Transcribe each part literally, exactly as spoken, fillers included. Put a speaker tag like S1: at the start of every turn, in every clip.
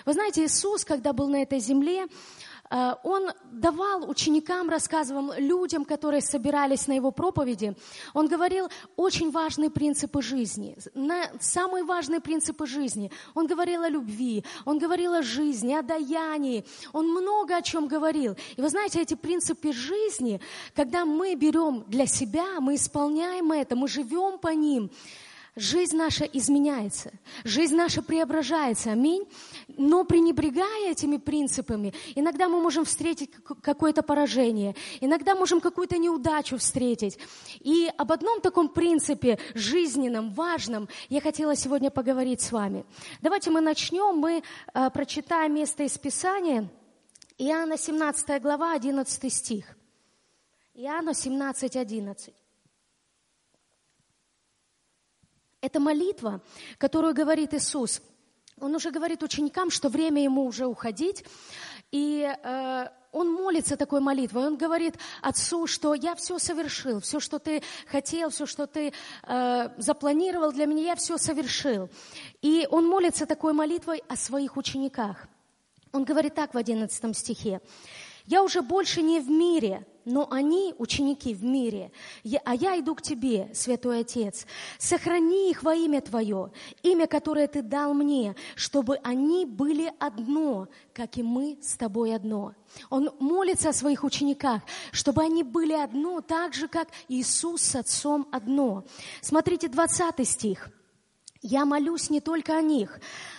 S1: Вы знаете, Иисус, когда был на этой земле, Он давал ученикам, рассказывал людям, которые собирались на Его проповеди, Он говорил очень важные принципы жизни, самые важные принципы жизни. Он говорил о любви, Он говорил о жизни, о даянии, Он много о чем говорил. И вы знаете, эти принципы жизни, когда мы берем для себя, мы исполняем это, мы живем по ним, жизнь наша изменяется, жизнь наша преображается, аминь. Но пренебрегая этими принципами, иногда мы можем встретить какое-то поражение, иногда можем какую-то неудачу встретить. И об одном таком принципе жизненном, важном, я хотела сегодня поговорить с вами. Давайте мы начнем, мы э, прочитаем место из Писания, Иоанна семнадцатая глава, одиннадцатый стих. Иоанна семнадцать, одиннадцать. Это молитва, которую говорит Иисус. Он уже говорит ученикам, что время ему уже уходить. И э, он молится такой молитвой. Он говорит Отцу, что я все совершил, все, что ты хотел, все, что ты э, запланировал для меня, я все совершил. И он молится такой молитвой о своих учениках. Он говорит так в одиннадцатом стихе. «Я уже больше не в мире, но они, ученики, в мире, а я иду к Тебе, Святой Отец. Сохрани их во имя Твое, имя, которое Ты дал мне, чтобы они были одно, как и мы с Тобой одно». Он молится о своих учениках, чтобы они были одно, так же, как Иисус с Отцом одно. Смотрите, двадцатый стих. «Я молюсь не только о них,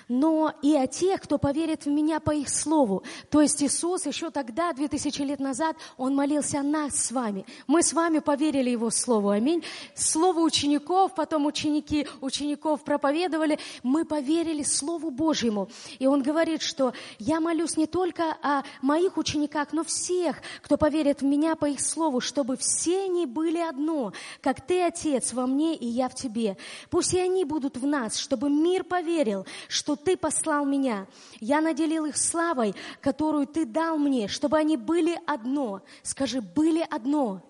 S1: но и о тех, кто поверит в Меня по их слову». То есть Иисус еще тогда, две тысячи лет назад, Он молился о нас с вами. Мы с вами поверили Его слову, аминь. Слово учеников, потом ученики учеников проповедовали. Мы поверили Слову Божьему. И Он говорит, что «Я молюсь не только о моих учениках, но всех, кто поверит в Меня по их слову, чтобы все они были одно, как Ты, Отец, во мне и я в Тебе. Пусть и они будут в нас, чтобы мир поверил, что Ты послал Меня. Я наделил их славой, которую Ты дал мне, чтобы они были одно». Скажи, были одно.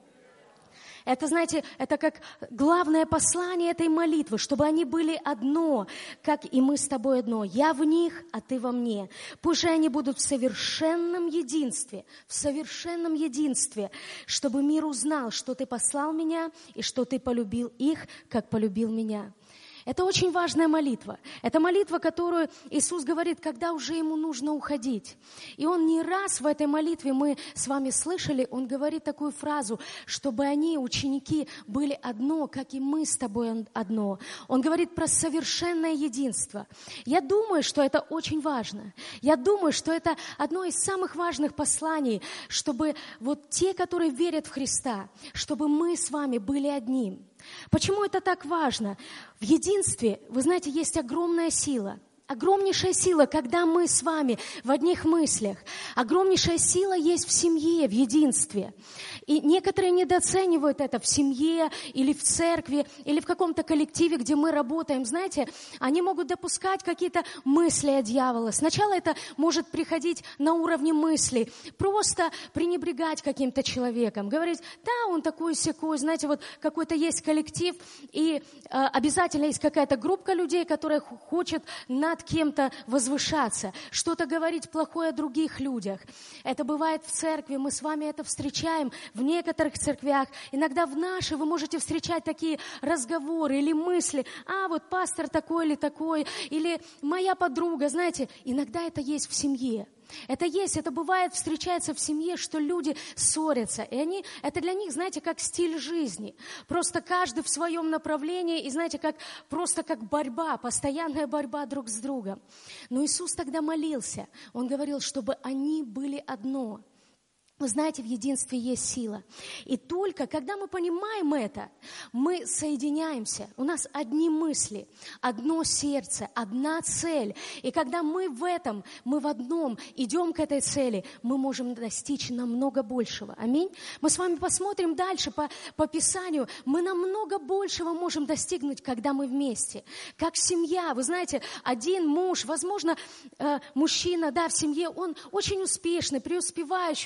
S1: Это, знаете, это как главное послание этой молитвы, чтобы они были одно, как и мы с Тобой одно. Я в них, а Ты во мне. Пусть же они будут в совершенном единстве, в совершенном единстве, чтобы мир узнал, что Ты послал Меня и что Ты полюбил их, как полюбил Меня. Это очень важная молитва. Это молитва, которую Иисус говорит, когда уже Ему нужно уходить. И Он не раз в этой молитве, мы с вами слышали, Он говорит такую фразу, чтобы они, ученики, были одно, как и мы с тобой одно. Он говорит про совершенное единство. Я думаю, что это очень важно. Я думаю, что это одно из самых важных посланий, чтобы вот те, которые верят в Христа, чтобы мы с вами были одним. Почему это так важно? В единстве, вы знаете, есть огромная сила. Огромнейшая сила, когда мы с вами в одних мыслях. Огромнейшая сила есть в семье, в единстве. И некоторые недооценивают это в семье или в церкви, или в каком-то коллективе, где мы работаем. Знаете, они могут допускать какие-то мысли от дьявола. Сначала это может приходить на уровне мыслей. Просто пренебрегать каким-то человеком. Говорить, да, он такой-сякой. Знаете, вот какой-то есть коллектив, и э, обязательно есть какая-то группа людей, которая хочет над кем-то возвышаться, что-то говорить плохое о других людях. Это бывает в церкви, мы с вами это встречаем в некоторых церквях. Иногда в нашей вы можете встречать такие разговоры или мысли, а вот пастор такой или такой, или моя подруга, знаете, иногда это есть в семье. Это есть, это бывает, встречается в семье, что люди ссорятся. И они, это для них, знаете, как стиль жизни. Просто каждый в своем направлении, и знаете, как, просто как борьба, постоянная борьба друг с другом. Но Иисус тогда молился. Он говорил, чтобы они были одно. Вы знаете, в единстве есть сила. И только когда мы понимаем это, мы соединяемся. У нас одни мысли, одно сердце, одна цель. И когда мы в этом, мы в одном идем к этой цели, мы можем достичь намного большего. Аминь. Мы с вами посмотрим дальше по, по Писанию. Мы намного большего можем достигнуть, когда мы вместе. Как семья. Вы знаете, один муж, возможно, э, мужчина, да, в семье, он очень успешный, преуспевающий, у него все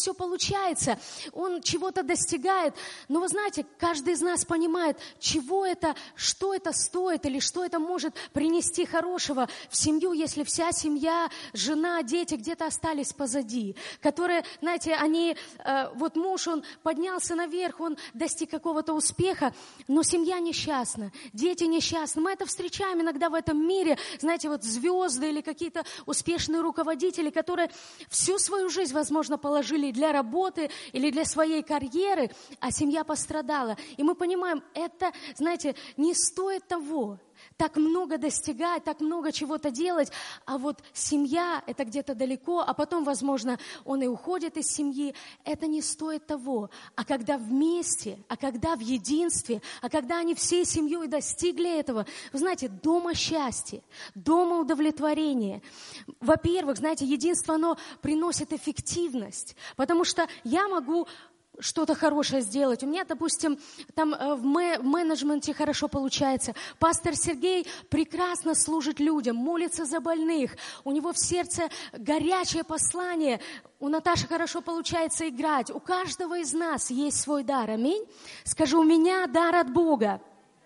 S1: все получается, он чего-то достигает. Но вы знаете, каждый из нас понимает, чего это, что это стоит или что это может принести хорошего в семью, если вся семья, жена, дети где-то остались позади, которые, знаете, они, э, вот муж, он поднялся наверх, он достиг какого-то успеха, но семья несчастна, дети несчастны. Мы это встречаем иногда в этом мире, знаете, вот звезды или какие-то успешные руководители, которые всю свою жизнь, возможно, положили для работы или для своей карьеры, а семья пострадала. И мы понимаем, это, знаете, не стоит того. Так много достигать, так много чего-то делать, а вот семья – это где-то далеко, а потом, возможно, он и уходит из семьи. Это не стоит того. А когда вместе, а когда в единстве, а когда они всей семьей достигли этого, вы знаете, дома счастье, дома удовлетворение. Во-первых, знаете, единство, оно приносит эффективность, потому что я могу что-то хорошее сделать. У меня, допустим, там в менеджменте хорошо получается. Пастор Сергей прекрасно служит людям, молится за больных. У него в сердце горячее послание. У Наташи хорошо получается играть. У каждого из нас есть свой дар. Аминь. Скажи, у меня дар от Бога.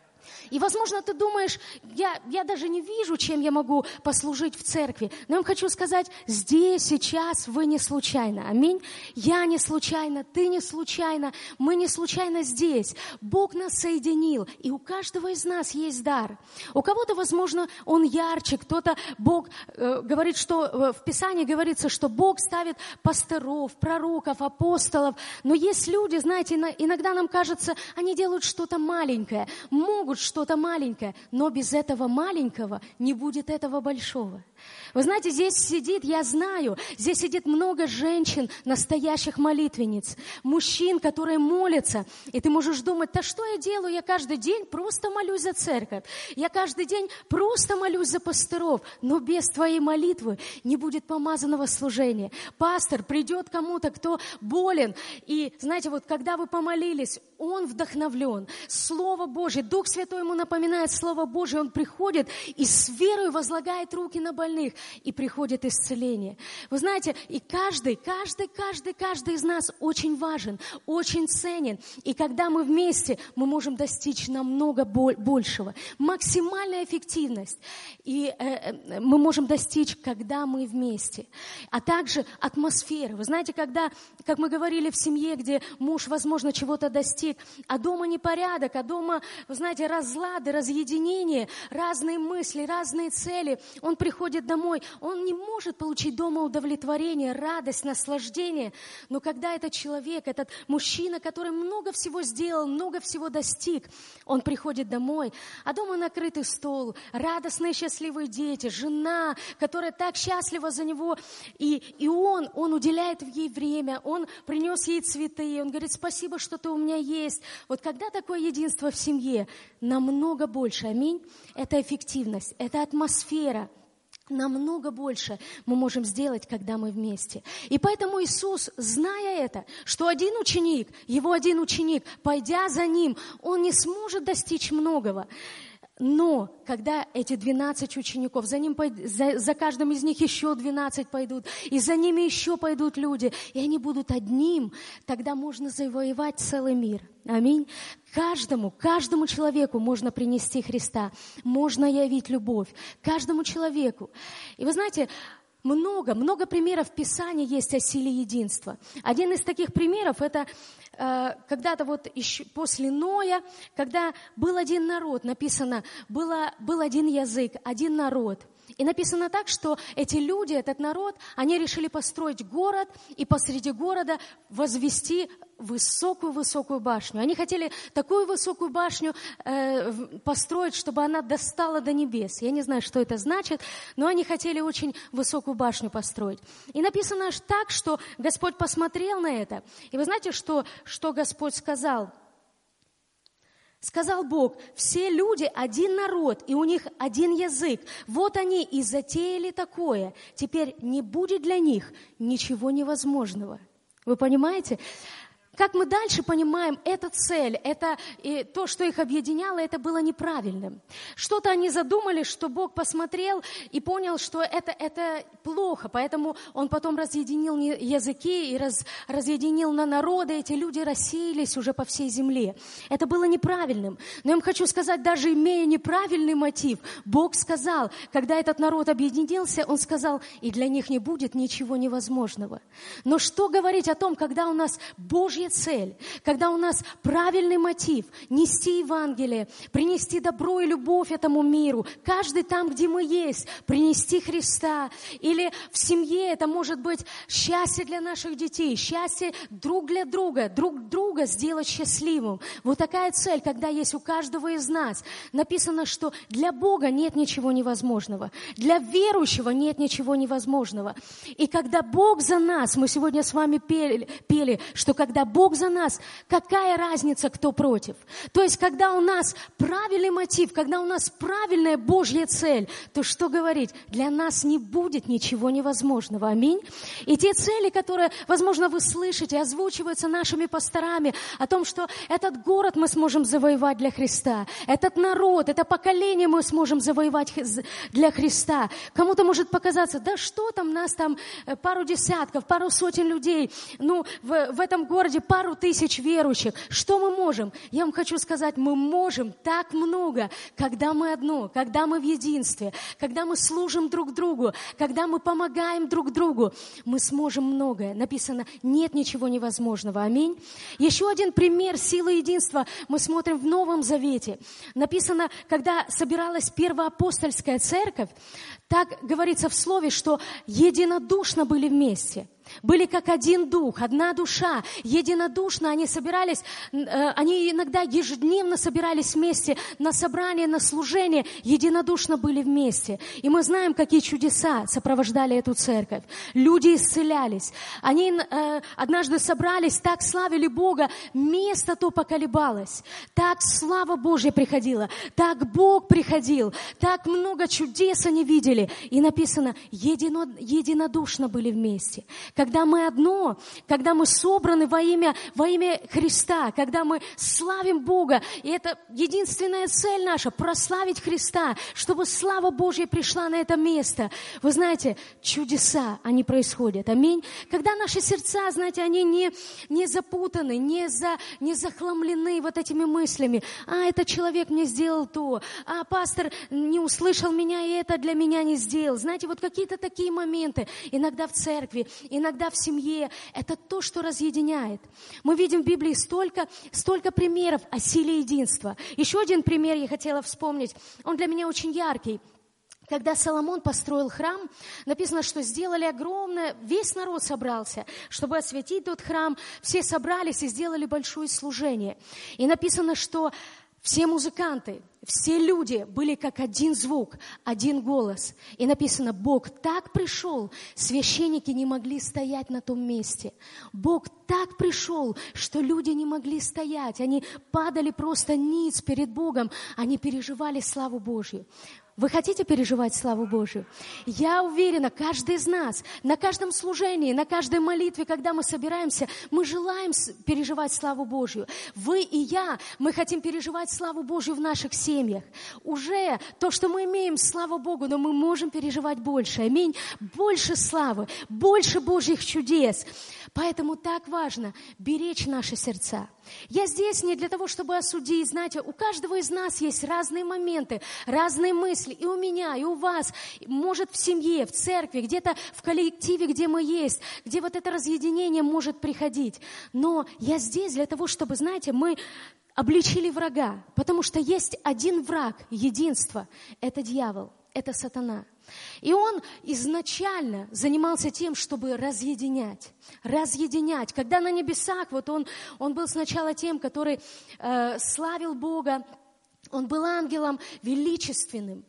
S1: И, возможно, ты думаешь, я, я даже не вижу, чем я могу послужить в церкви. Но я вам хочу сказать, здесь, сейчас вы не случайно. Аминь. Я не случайно, ты не случайно, мы не случайно здесь. Бог нас соединил, и у каждого из нас есть дар. У кого-то, возможно, он ярче, кто-то, Бог э, говорит, что э, в Писании говорится, что Бог ставит пасторов, пророков, апостолов. Но есть люди, знаете, иногда нам кажется, они делают что-то маленькое, могут что-то маленькое, но без этого маленького не будет этого большого. Вы знаете, здесь сидит, я знаю, здесь сидит много женщин, настоящих молитвенниц, мужчин, которые молятся, и ты можешь думать, да что я делаю, я каждый день просто молюсь за церковь, я каждый день просто молюсь за пасторов, но без твоей молитвы не будет помазанного служения. Пастор придет кому-то, кто болен, и знаете, вот когда вы помолились, он вдохновлен, Слово Божье, Дух Святой ему напоминает Слово Божье, он приходит и с верой возлагает руки на больных, и приходит исцеление. Вы знаете, и каждый, каждый, каждый, каждый из нас очень важен, очень ценен. И когда мы вместе, мы можем достичь намного большего. Максимальная эффективность. И э, мы можем достичь, когда мы вместе. А также атмосфера. Вы знаете, когда, как мы говорили в семье, где муж, возможно, чего-то достиг, а дома непорядок, а дома, вы знаете, разлады, разъединение, разные мысли, разные цели. Он приходит домой, он не может получить дома удовлетворение, радость, наслаждение. Но когда этот человек, этот мужчина, который много всего сделал, много всего достиг, он приходит домой, а дома накрытый стол, радостные, счастливые дети, жена, которая так счастлива за него, и, и он, он уделяет ей время, он принес ей цветы, он говорит, спасибо, что ты у меня есть. Вот когда такое единство в семье, намного больше, аминь, это эффективность, это атмосфера. Намного больше мы можем сделать, когда мы вместе. И поэтому Иисус, зная это, что один ученик, его один ученик, пойдя за ним, он не сможет достичь многого. Но когда эти двенадцать учеников, за, ним, за, за каждым из них еще двенадцать пойдут, и за ними еще пойдут люди, и они будут одним, тогда можно завоевать целый мир. Аминь. Каждому, каждому человеку можно принести Христа, можно явить любовь, каждому человеку. И вы знаете, много, много примеров в Писании есть о силе единства. Один из таких примеров – это э, когда-то вот еще после Ноя, когда был один народ, написано, было, был один язык, один народ. И написано так, что эти люди, этот народ, они решили построить город и посреди города возвести высокую-высокую башню. Они хотели такую высокую башню э, построить, чтобы она достала до небес. Я не знаю, что это значит, но они хотели очень высокую башню построить. И написано так, что Господь посмотрел на это. И вы знаете, что, что Господь сказал? Сказал Бог, все люди один народ, и у них один язык. Вот они и затеяли такое. Теперь не будет для них ничего невозможного. Вы понимаете? Как мы дальше понимаем, эта цель, это и то, что их объединяло, это было неправильным. Что-то они задумали, что Бог посмотрел и понял, что это, это плохо, поэтому Он потом разъединил языки и раз, разъединил на народы, эти люди рассеялись уже по всей земле. Это было неправильным. Но я вам хочу сказать, даже имея неправильный мотив, Бог сказал, когда этот народ объединился, Он сказал, и для них не будет ничего невозможного. Но что говорить о том, когда у нас Божья цель, когда у нас правильный мотив нести Евангелие, принести добро и любовь этому миру, каждый там, где мы есть, принести Христа. Или в семье это может быть счастье для наших детей, счастье друг для друга, друг друга сделать счастливым. Вот такая цель, когда есть у каждого из нас. Написано, что для Бога нет ничего невозможного, для верующего нет ничего невозможного. И когда Бог за нас, мы сегодня с вами пели, пели что когда Бог за нас, какая разница, кто против? То есть, когда у нас правильный мотив, когда у нас правильная Божья цель, то что говорить? Для нас не будет ничего невозможного. Аминь. И те цели, которые, возможно, вы слышите, озвучиваются нашими пасторами, о том, что этот город мы сможем завоевать для Христа, этот народ, это поколение мы сможем завоевать для Христа. Кому-то может показаться, да что там, нас там пару десятков, пару сотен людей, ну, в, в этом городе пару тысяч верующих. Что мы можем? Я вам хочу сказать, мы можем так много, когда мы одно, когда мы в единстве, когда мы служим друг другу, когда мы помогаем друг другу. Мы сможем многое. Написано, нет ничего невозможного. Аминь. Еще один пример силы единства мы смотрим в Новом Завете. Написано, когда собиралась первоапостольская церковь, так говорится в Слове, что единодушно были вместе. Были как один дух, одна душа, единодушно они собирались, они иногда ежедневно собирались вместе на собрание, на служение, единодушно были вместе. И мы знаем, какие чудеса сопровождали эту церковь. Люди исцелялись. Они э, однажды собрались, так славили Бога, место то поколебалось. Так слава Божья приходила, так Бог приходил, так много чудес они видели. И написано, едино, единодушно были вместе. Когда мы одно, когда мы собраны во имя, во имя Христа, когда мы славим Бога, и это единственная цель наша, прославить Христа, чтобы слава Божья пришла на это место. Вы знаете, чудеса, они происходят. Аминь. Когда наши сердца, знаете, они не, не запутаны, не, за, не захламлены вот этими мыслями. А, этот человек мне сделал то, а пастор не услышал меня, и это для меня не сделал. Знаете, вот какие-то такие моменты, иногда в церкви, иногда в семье, это то, что разъединяет. Мы видим в Библии столько, столько примеров о силе единства. Еще один пример я хотела вспомнить, он для меня очень яркий. Когда Соломон построил храм, написано, что сделали огромное, весь народ собрался, чтобы осветить тот храм, все собрались и сделали большое служение. И написано, что все музыканты, все люди были как один звук, один голос. И написано, Бог так пришел, священники не могли стоять на том месте. Бог так пришел, что люди не могли стоять. Они падали просто ниц перед Богом, они переживали славу Божью. Вы хотите переживать славу Божию? Я уверена, каждый из нас, на каждом служении, на каждой молитве, когда мы собираемся, мы желаем переживать славу Божью. Вы и я, мы хотим переживать славу Божью в наших семьях. Уже то, что мы имеем, слава Богу, но мы можем переживать больше. Аминь. Больше славы, больше Божьих чудес. Поэтому так важно беречь наши сердца. Я здесь не для того, чтобы осудить. Знаете, у каждого из нас есть разные моменты, разные мысли. И у меня, и у вас. Может, в семье, в церкви, где-то в коллективе, где мы есть, где вот это разъединение может приходить. Но я здесь для того, чтобы, знаете, мы обличили врага. Потому что есть один враг, единство. Это дьявол, это сатана. И он изначально занимался тем, чтобы разъединять, разъединять. Когда на небесах, вот он, он был сначала тем, который э, славил Бога, он был ангелом величественным,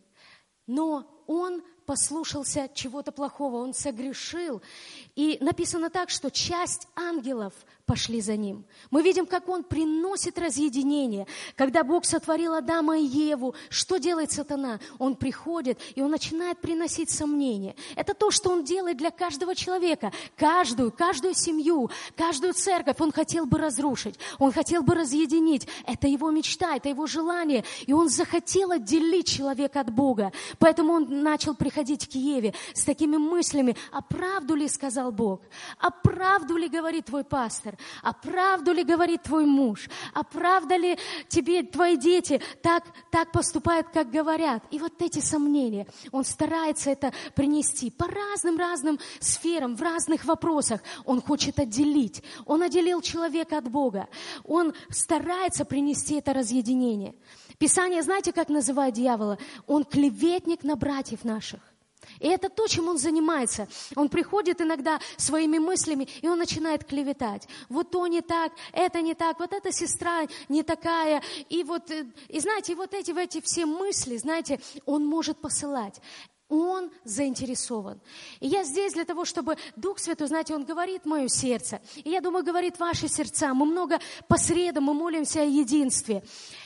S1: но он послушался чего-то плохого, он согрешил. И написано так, что часть ангелов пошли за ним. Мы видим, как он приносит разъединение. Когда Бог сотворил Адама и Еву, что делает сатана? Он приходит, и он начинает приносить сомнения. Это то, что он делает для каждого человека. Каждую, каждую семью, каждую церковь он хотел бы разрушить. Он хотел бы разъединить. Это его мечта, это его желание. И он захотел отделить человека от Бога. Поэтому он начал приходить к Еве с такими мыслями. А правду ли сказал Бог? А правду ли говорит твой пастор? А правду ли говорит твой муж? А правда ли тебе твои дети так, так поступают, как говорят? И вот эти сомнения, он старается это принести по разным-разным сферам, в разных вопросах. Он хочет отделить. Он отделил человека от Бога. Он старается принести это разъединение. Писание, знаете, как называет дьявола? Он клеветник на братьев наших. И это то, чем он занимается. Он приходит иногда своими мыслями, и он начинает клеветать. Вот то не так, это не так, вот эта сестра не такая. И вот, и знаете, вот эти, эти все мысли, знаете, он может посылать. Он заинтересован. И я здесь для того, чтобы Дух Святой, знаете, Он говорит в мое сердце. И я думаю, говорит в ваши сердца. Мы много по средам, мы молимся о единстве.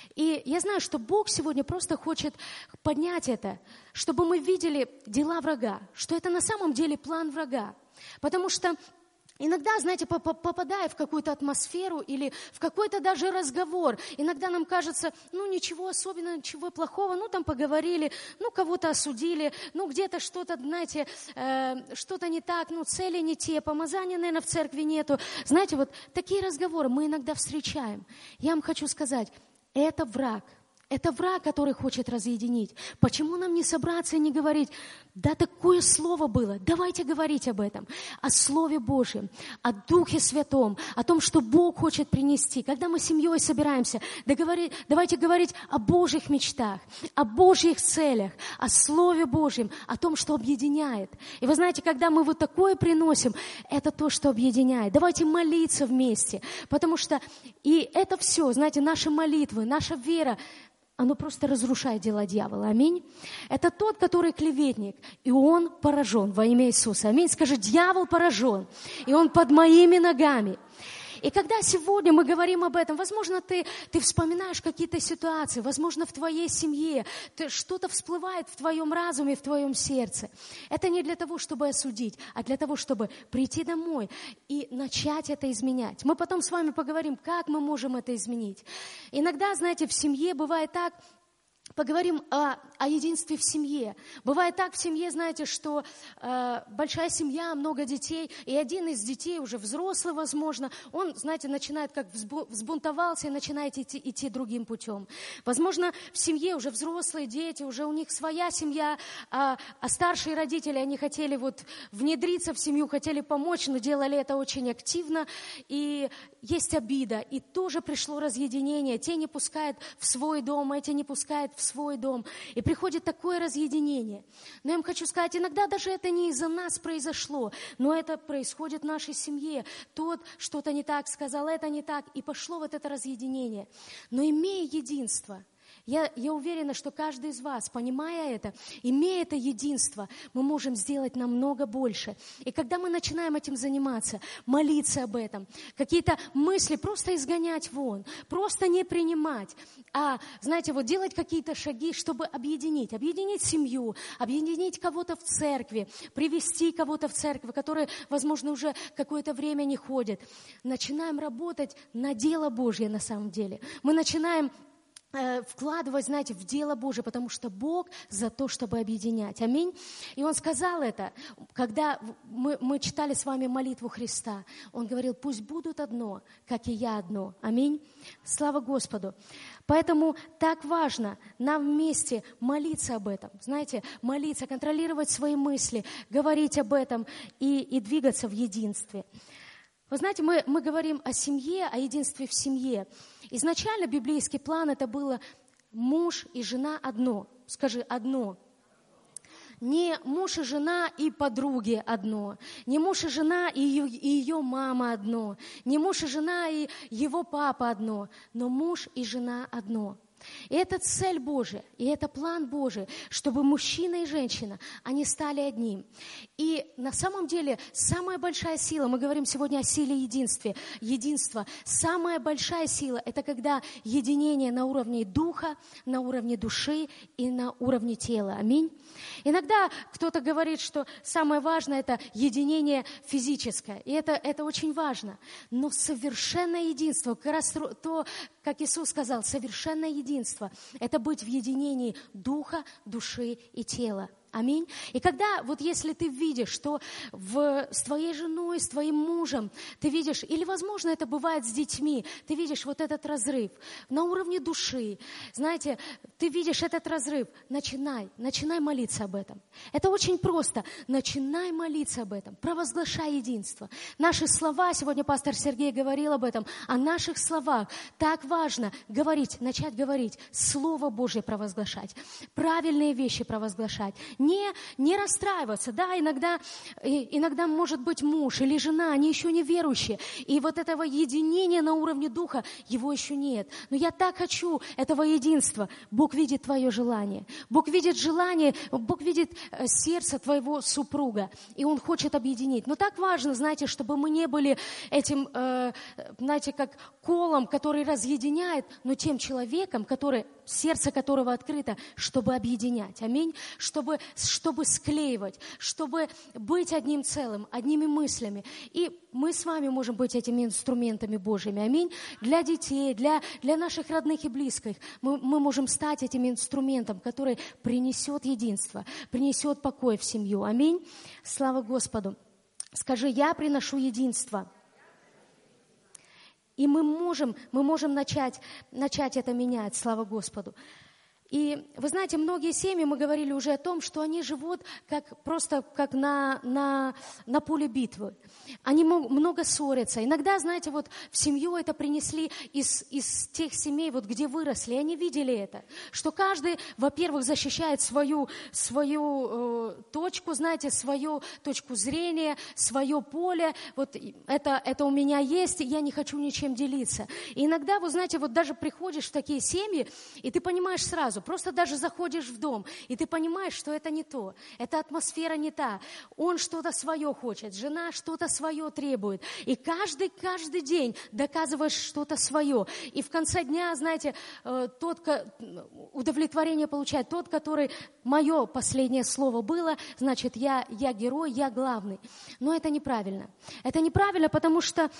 S1: И я знаю, что Бог сегодня просто хочет поднять это, чтобы мы видели дела врага, что это на самом деле план врага. Потому что иногда, знаете, попадая в какую-то атмосферу или в какой-то даже разговор, иногда нам кажется, ну ничего особенного, ничего плохого, ну там поговорили, ну кого-то осудили, ну где-то что-то, знаете, э, что-то не так, ну цели не те, помазания, наверное, в церкви нету. Знаете, вот такие разговоры мы иногда встречаем. Я вам хочу сказать, это враг. Это враг, который хочет разъединить. Почему нам не собраться и не говорить, да такое слово было, давайте говорить об этом, о Слове Божьем, о Духе Святом, о том, что Бог хочет принести. Когда мы семьей собираемся, договори, давайте говорить о Божьих мечтах, о Божьих целях, о Слове Божьем, о том, что объединяет. И вы знаете, когда мы вот такое приносим, это то, что объединяет. Давайте молиться вместе, потому что и это все, знаете, наши молитвы, наша вера, оно просто разрушает дела дьявола. Аминь. Это тот, который клеветник, и он поражен во имя Иисуса. Аминь. Скажи, дьявол поражен, и он под моими ногами. И когда сегодня мы говорим об этом, возможно, ты, ты вспоминаешь какие-то ситуации, возможно, в твоей семье, ты, что-то всплывает в твоем разуме, в твоем сердце. Это не для того, чтобы осудить, а для того, чтобы прийти домой и начать это изменять. Мы потом с вами поговорим, как мы можем это изменить. Иногда, знаете, в семье бывает так. Поговорим о, о единстве в семье. Бывает так в семье, знаете, что э, большая семья, много детей, и один из детей, уже взрослый, возможно, он, знаете, начинает как взбунтовался и начинает идти, идти другим путем. Возможно, в семье уже взрослые дети, уже у них своя семья, а, а старшие родители, они хотели вот внедриться в семью, хотели помочь, но делали это очень активно, и есть обида, и тоже пришло разъединение. Те не пускают в свой дом, эти не пускают в свой дом. И приходит такое разъединение. Но я вам хочу сказать, иногда даже это не из-за нас произошло, но это происходит в нашей семье. Тот что-то не так сказал, это не так, и пошло вот это разъединение. Но имея единство, Я, я уверена, что каждый из вас, понимая это, имея это единство, мы можем сделать намного больше. И когда мы начинаем этим заниматься, молиться об этом, какие-то мысли просто изгонять вон, просто не принимать, а, знаете, вот делать какие-то шаги, чтобы объединить, объединить семью, объединить кого-то в церкви, привести кого-то в церковь, который, возможно, уже какое-то время не ходит. Начинаем работать на дело Божье на самом деле. Мы начинаем вкладывать, знаете, в дело Божие, потому что Бог за то, чтобы объединять. Аминь. И Он сказал это, когда мы, мы читали с вами молитву Христа. Он говорил, пусть будут одно, как и я одно. Аминь. Слава Господу. Поэтому так важно нам вместе молиться об этом. Знаете, молиться, контролировать свои мысли, говорить об этом и, и двигаться в единстве. Вы знаете, мы, мы говорим о семье, о единстве в семье. Изначально библейский план это было муж и жена одно. Скажи, одно. Не муж и жена и подруги одно. Не муж и жена и ее, и ее мама одно. Не муж и жена и его папа одно. Но муж и жена одно. И это цель Божия, и это план Божий, чтобы мужчина и женщина, они стали одним. И на самом деле самая большая сила, мы говорим сегодня о силе единства, единства. Самая большая сила – это когда единение на уровне духа, на уровне души и на уровне тела. Аминь. Иногда кто-то говорит, что самое важное – это единение физическое, и это, это очень важно. Но совершенное единство, как раз то, как Иисус сказал, совершенное единство – это быть в единении духа, души и тела. Аминь. И когда, вот если ты видишь, что в, с твоей женой, с твоим мужем, ты видишь, или, возможно, это бывает с детьми, ты видишь вот этот разрыв на уровне души, знаете, ты видишь этот разрыв, начинай, начинай молиться об этом. Это очень просто. Начинай молиться об этом, провозглашай единство. Наши слова, сегодня пастор Сергей говорил об этом, о наших словах. Так важно говорить, начать говорить, Слово Божье провозглашать, правильные вещи провозглашать. Не, не расстраиваться, да, иногда, иногда может быть муж или жена, они еще не верующие, и вот этого единения на уровне духа, его еще нет. Но я так хочу этого единства. Бог видит твое желание, Бог видит желание, Бог видит сердце твоего супруга, и Он хочет объединить. Но так важно, знаете, чтобы мы не были этим, э, знаете, как колом, который разъединяет, но тем человеком, который, сердце которого открыто, чтобы объединять. Аминь. Чтобы чтобы склеивать, чтобы быть одним целым, одними мыслями. И мы с вами можем быть этими инструментами Божьими. Аминь. Для детей, для, для наших родных и близких мы, мы можем стать этим инструментом, который принесет единство, принесет покой в семью. Аминь. Слава Господу. Скажи, я приношу единство. И мы можем, мы можем начать, начать это менять. Слава Господу. И вы знаете, многие семьи, мы говорили уже о том, что они живут как, просто как на, на, на поле битвы. Они много ссорятся. Иногда, знаете, вот в семью это принесли из, из тех семей, вот где выросли, и они видели это. Что каждый, во-первых, защищает свою, свою э, точку, знаете, свою точку зрения, свое поле. Вот это, это у меня есть, и я не хочу ничем делиться. И иногда, вы знаете, вот даже приходишь в такие семьи, и ты понимаешь сразу, просто даже заходишь в дом, и ты понимаешь, что это не то, эта атмосфера не та. Он что-то свое хочет, жена что-то свое требует. И каждый, каждый день доказываешь что-то свое. И в конце дня, знаете, тот, удовлетворение получает тот, который мое последнее слово было, значит, я, я герой, я главный. Но это неправильно. Это неправильно, потому что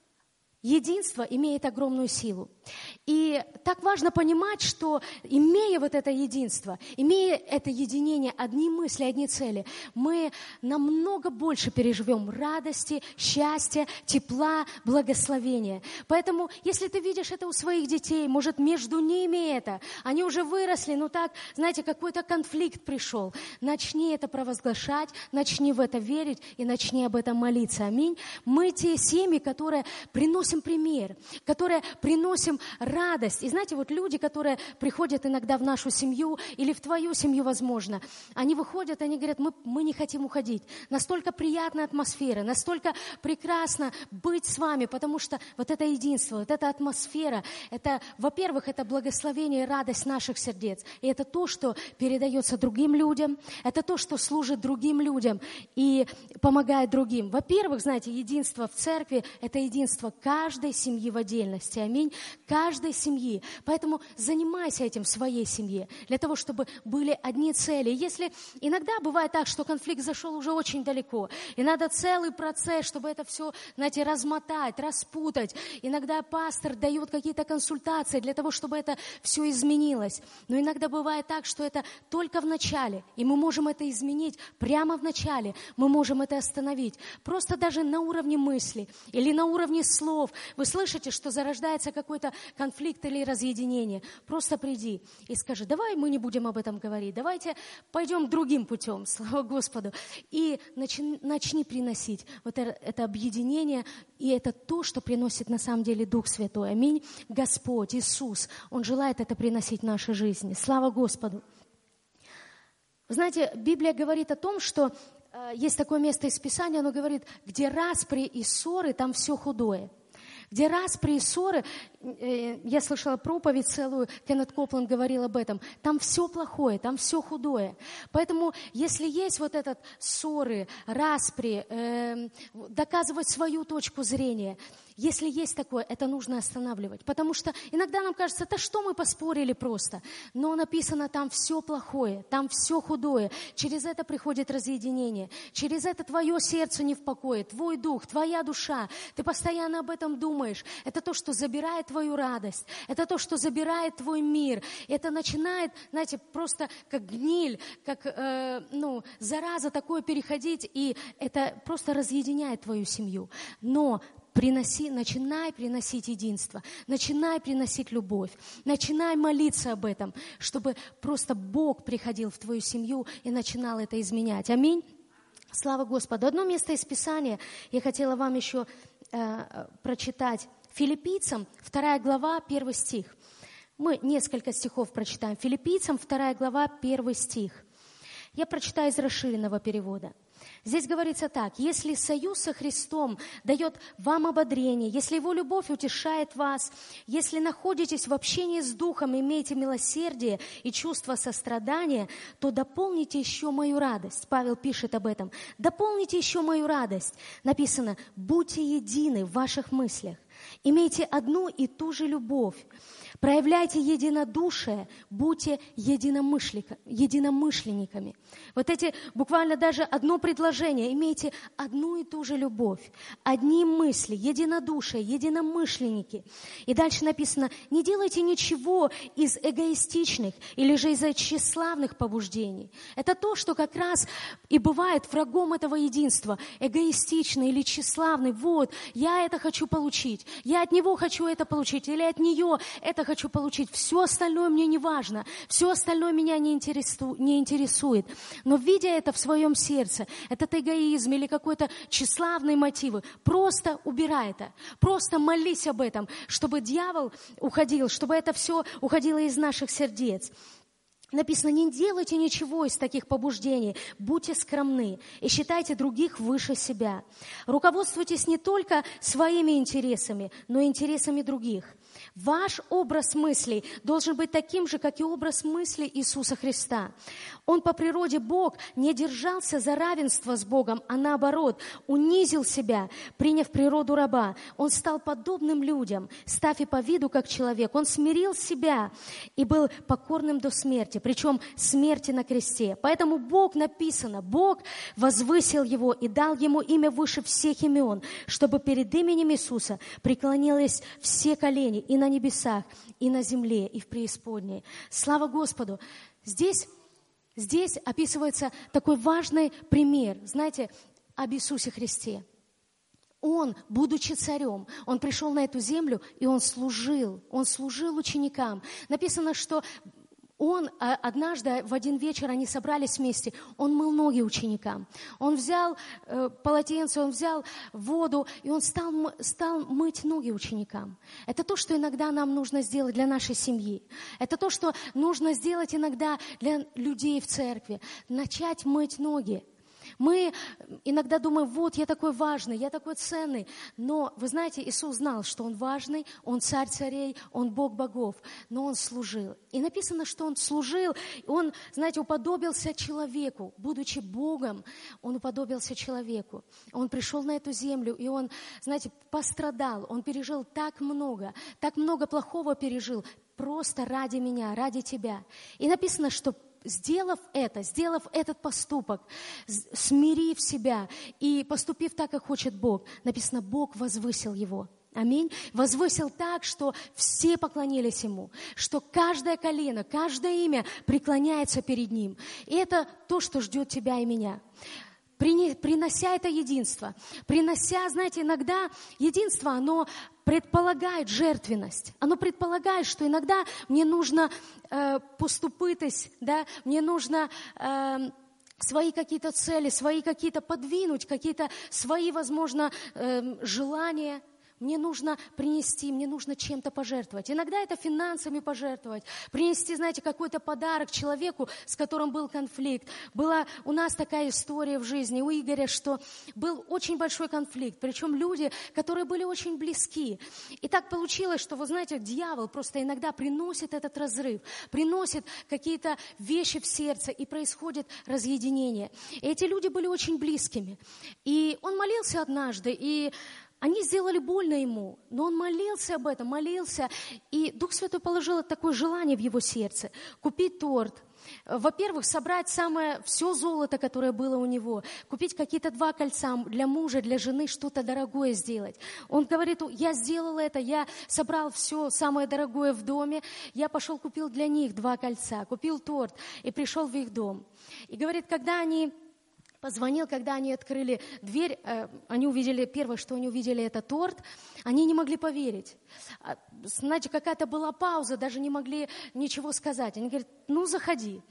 S1: единство имеет огромную силу. И так важно понимать, что имея вот это единство, имея это единение, одни мысли, одни цели, мы намного больше переживем радости, счастья, тепла, благословения. Поэтому, если ты видишь это у своих детей, может, между ними это, они уже выросли, но так, знаете, какой-то конфликт пришел, начни это провозглашать, начни в это верить и начни об этом молиться. Аминь. Мы те семьи, которые приносим пример, которые приносим радость. И знаете, вот люди, которые приходят иногда в нашу семью или в твою семью, возможно, они выходят, они говорят, мы, мы не хотим уходить. Настолько приятная атмосфера, настолько прекрасно быть с вами, потому что вот это единство, вот эта атмосфера, это, во-первых, это благословение и радость наших сердец. И это то, что передается другим людям, это то, что служит другим людям и помогает другим. Во-первых, знаете, единство в церкви – это единство каждой семьи в отдельности. Аминь. Каждой семьи. Поэтому занимайся этим в своей семье, для того, чтобы были одни цели. Если иногда бывает так, что конфликт зашел уже очень далеко, и надо целый процесс, чтобы это все, знаете, размотать, распутать. Иногда пастор дает какие-то консультации для того, чтобы это все изменилось. Но иногда бывает так, что это только в начале, и мы можем это изменить прямо в начале. Мы можем это остановить. Просто даже на уровне мысли или на уровне слов. Вы слышите, что зарождается какой-то конфликт или разъединение. Просто приди и скажи, давай мы не будем об этом говорить, давайте пойдем другим путем, слава Господу. И начни, начни приносить вот это, это объединение, и это то, что приносит на самом деле Дух Святой. Аминь. Господь, Иисус, Он желает это приносить в нашей жизни. Слава Господу. Вы знаете, Библия говорит о том, что э, есть такое место из Писания, оно говорит, где распри и ссоры, там все худое. где распри и ссоры, э, я слышала проповедь целую, Кеннет Копланд говорил об этом, там все плохое, там все худое. Поэтому, если есть вот этот ссоры, распри, э, доказывать свою точку зрения, если есть такое, это нужно останавливать. Потому что иногда нам кажется, да что мы поспорили просто. Но написано, там все плохое, там все худое. Через это приходит разъединение. Через это твое сердце не в покое, твой дух, твоя душа. Ты постоянно об этом думаешь. Это то, что забирает твою радость. Это то, что забирает твой мир. Это начинает, знаете, просто как гниль, как э, ну, зараза такое переходить. И это просто разъединяет твою семью. Но Приноси, начинай приносить единство, начинай приносить любовь, начинай молиться об этом, чтобы просто Бог приходил в твою семью и начинал это изменять. Аминь. Слава Господу. Одно место из Писания я хотела вам еще э, прочитать. Филиппийцам, вторая глава, первый стих. Мы несколько стихов прочитаем. Филиппийцам, вторая глава, первый стих. Я прочитаю из расширенного перевода. Здесь говорится так: если союз со Христом дает вам ободрение, если Его любовь утешает вас, если находитесь в общении с Духом, имеете милосердие и чувство сострадания, то дополните еще мою радость. Павел пишет об этом. Дополните еще мою радость. Написано: будьте едины в ваших мыслях, имейте одну и ту же любовь. Проявляйте единодушие, будьте единомышленниками. Вот эти буквально даже одно предложение. Имейте одну и ту же любовь, одни мысли, единодушие, единомышленники. И дальше написано: не делайте ничего из эгоистичных или же из тщеславных побуждений. Это то, что как раз и бывает врагом этого единства. Эгоистичный или тщеславный. Вот, я это хочу получить, я от него хочу это получить, или от нее это хочу получить. Все остальное мне не важно, все остальное меня не, интересу, не интересует. Но видя это в своем сердце, этот эгоизм или какой-то тщеславные мотивы, просто убирай это. Просто молись об этом, чтобы дьявол уходил, чтобы это все уходило из наших сердец. Написано: не делайте ничего из таких побуждений, будьте скромны и считайте других выше себя. Руководствуйтесь не только своими интересами, но и интересами других. Ваш образ мыслей должен быть таким же, как и образ мыслей Иисуса Христа. Он по природе Бог не держался за равенство с Богом, а наоборот, унизил себя, приняв природу раба. Он стал подобным людям, став и по виду как человек. Он смирил себя и был покорным до смерти, причем смерти на кресте. Поэтому Бог, написано, Бог возвысил его и дал ему имя выше всех имен, чтобы перед именем Иисуса преклонились все колени и на небесах, и на земле, и в преисподней. Слава Господу! Здесь, здесь описывается такой важный пример, знаете, об Иисусе Христе. Он, будучи царем, он пришел на эту землю, и он служил, он служил ученикам. Написано, что Он однажды в один вечер они собрались вместе, он мыл ноги ученикам. Он взял э, полотенце, он взял воду, и он стал, стал мыть ноги ученикам. Это то, что иногда нам нужно сделать для нашей семьи. Это то, что нужно сделать иногда для людей в церкви. Начать мыть ноги. Мы иногда думаем: вот, я такой важный, я такой ценный. Но, вы знаете, Иисус знал, что Он важный, Он царь царей, Он Бог богов. Но Он служил. И написано, что Он служил, Он, знаете, уподобился человеку. Будучи Богом, Он уподобился человеку. Он пришел на эту землю, и Он, знаете, пострадал. Он пережил так много, так много плохого пережил. Просто ради меня, ради тебя. И написано, что Сделав это, сделав этот поступок, смирив себя и поступив так, как хочет Бог, написано, Бог возвысил его. Аминь. Возвысил так, что все поклонились Ему, что каждое колено, каждое имя преклоняется перед Ним. И это то, что ждет тебя и меня. Принося это единство, принося, знаете, иногда единство, оно предполагает жертвенность. Оно предполагает, что иногда мне нужно э, поступитись, да, мне нужно э, свои какие-то цели, свои какие-то подвинуть, какие-то свои, возможно, э, желания. мне нужно принести, мне нужно чем-то пожертвовать. Иногда это финансами пожертвовать, принести, знаете, какой-то подарок человеку, с которым был конфликт. Была у нас такая история в жизни у Игоря, что был очень большой конфликт, причем люди, которые были очень близки. И так получилось, что, вы знаете, дьявол просто иногда приносит этот разрыв, приносит какие-то вещи в сердце, и происходит разъединение. И эти люди были очень близкими. И он молился однажды, и они сделали больно ему, но он молился об этом, молился, и Дух Святой положил такое желание в его сердце – купить торт. Во-первых, собрать самое, все золото, которое было у него, купить какие-то два кольца для мужа, для жены, что-то дорогое сделать. Он говорит, я сделал это, я собрал все самое дорогое в доме, я пошел, купил для них два кольца, купил торт и пришел в их дом. И говорит, когда они... Позвонил, когда они открыли дверь, они увидели, первое, что они увидели, это торт, они не могли поверить. Знаете, какая-то была пауза, даже не могли ничего сказать. Они говорят, ну, заходи.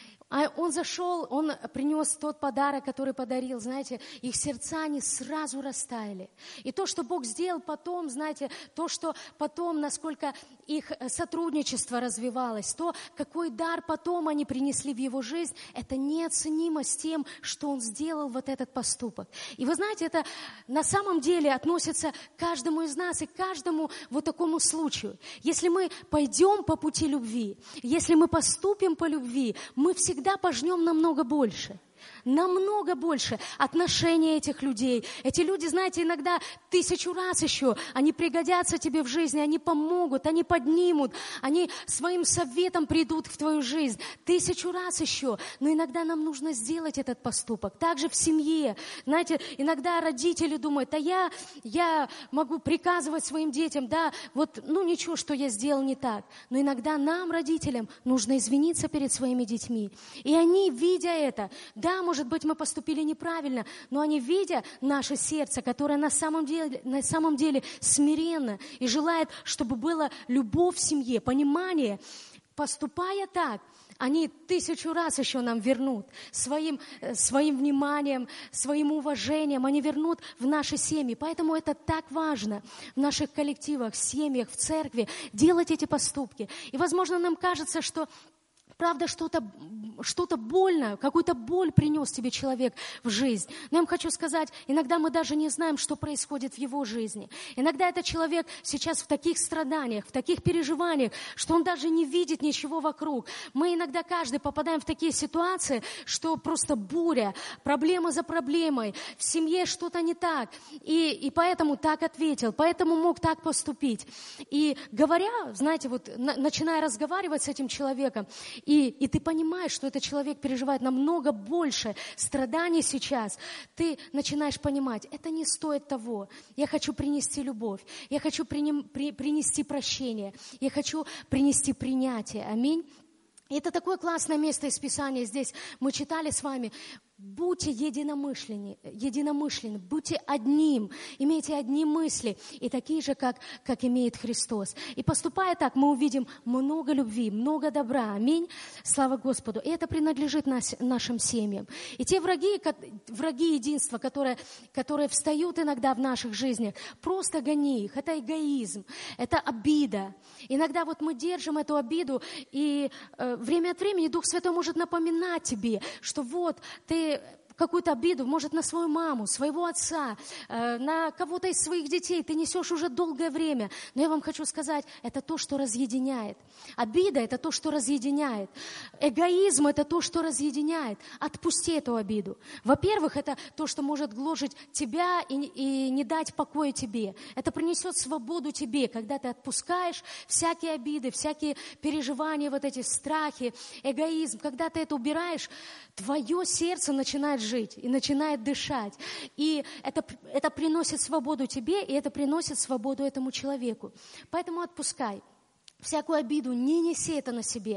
S1: А он зашел, он принес тот подарок, который подарил, знаете, их сердца, они сразу растаяли. И то, что Бог сделал потом, знаете, то, что потом, насколько их сотрудничество развивалось, то, какой дар потом они принесли в его жизнь, это неоценимо с тем, что он сделал вот этот поступок. И вы знаете, это на самом деле относится к каждому из нас и к каждому вот такому случаю. Если мы пойдем по пути любви, если мы поступим по любви, мы всегда всегда пожнем намного больше. Намного больше отношения этих людей. Эти люди, знаете, иногда тысячу раз еще, они пригодятся тебе в жизни, они помогут, они поднимут, они своим советом придут в твою жизнь. Тысячу раз еще. Но иногда нам нужно сделать этот поступок. Также в семье. Знаете, иногда родители думают, а я, я могу приказывать своим детям, да, вот, ну ничего, что я сделал не так. Но иногда нам, родителям, нужно извиниться перед своими детьми. И они, видя это, да, может быть, мы поступили неправильно, но они, видя наше сердце, которое на самом деле, на самом деле смиренно и желает, чтобы была любовь в семье, понимание, поступая так, они тысячу раз еще нам вернут своим, своим вниманием, своим уважением, они вернут в наши семьи. Поэтому это так важно в наших коллективах, семьях, в церкви делать эти поступки. И, возможно, нам кажется, что правда, что-то, что-то больно, какую-то боль принес тебе человек в жизнь. Но я вам хочу сказать, иногда мы даже не знаем, что происходит в его жизни. Иногда этот человек сейчас в таких страданиях, в таких переживаниях, что он даже не видит ничего вокруг. Мы иногда каждый попадаем в такие ситуации, что просто буря, проблема за проблемой, в семье что-то не так. И, и поэтому так ответил, поэтому мог так поступить. И говоря, знаете, вот на, начиная разговаривать с этим человеком, И, и ты понимаешь, что этот человек переживает намного больше страданий сейчас, ты начинаешь понимать, это не стоит того. Я хочу принести любовь, я хочу приним, при, принести прощение, я хочу принести принятие. Аминь. И это такое классное место из Писания. Здесь мы читали с вами. Будьте единомышленны, единомышленны, будьте одним, имейте одни мысли, и такие же, как, как имеет Христос. И поступая так, мы увидим много любви, много добра. Аминь. Слава Господу. И это принадлежит нас, нашим семьям. И те враги, враги единства, которые, которые встают иногда в наших жизнях, просто гони их. Это эгоизм, это обида. Иногда вот мы держим эту обиду, и э, время от времени Дух Святой может напоминать тебе, что вот ты какую-то обиду, может, на свою маму, своего отца, э, на кого-то из своих детей ты несешь уже долгое время. Но я вам хочу сказать, это то, что разъединяет. Обида – это то, что разъединяет. Эгоизм – это то, что разъединяет. Отпусти эту обиду. Во-первых, это то, что может гложить тебя и, и не дать покоя тебе. Это принесет свободу тебе, когда ты отпускаешь всякие обиды, всякие переживания, вот эти страхи, эгоизм. Когда ты это убираешь, твое сердце начинает жить и начинает дышать. И это, это приносит свободу тебе, и это приносит свободу этому человеку. Поэтому отпускай. Всякую обиду, не неси это на себе.